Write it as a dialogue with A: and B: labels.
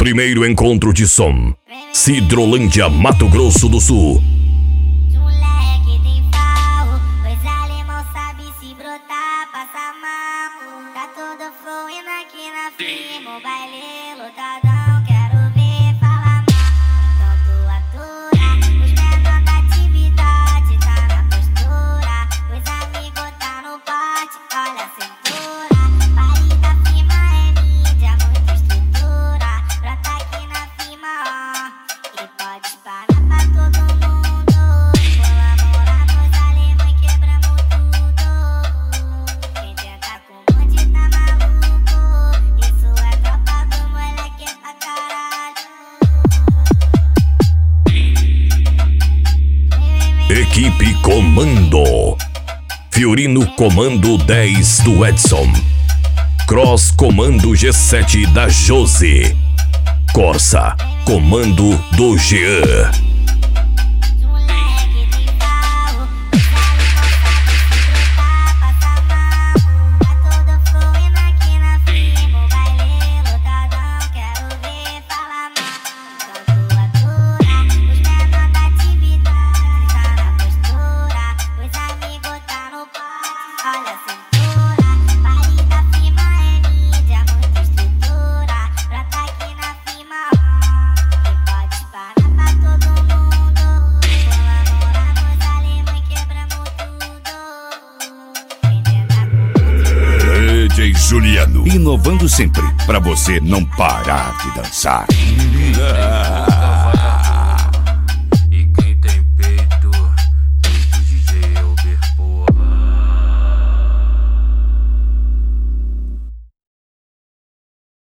A: Primeiro encontro de som. Cidrolândia, Mato Grosso do Sul.
B: Moleque tem farro, pois alemão sabe se brotar, passa mal. Tá todo fluindo aqui na firma, o baile lotadão, quero ver falar mal. Então atura, os menor da atividade, tá na postura, os amigos tá no pote, olha a cintura. Pare da firma é mídia, muita estrutura, brota aqui na firma, ó, e pode parar pra todo mundo. Colaborar nos alemães, quebramos tudo. Quem tenta com o bonde tá maluco, isso é tropa do moleque pra caralho.
A: Equipe Comando. Fiorino Comando 10 do Edson. Cross Comando G7 da Josi. Corsa Comando do Jean.
B: Moleque tem farro, os alemão sabe se brotar, passa mal. Tá todo fluindo aqui na firma, o baile lotadão, quero ver falar mal. Tanto atura, os menor da atividade, tá na postura, os amigos tá no pote, olha a cintura. Pare da firma é mídia, muita estrutura, brota aqui na firma, ó, e pode parar pra todo mundo. Colaborar nos alemães, quebramos tudo. Quem tenta com o
C: DJ Juliano, inovando sempre, pra você não parar de dançar.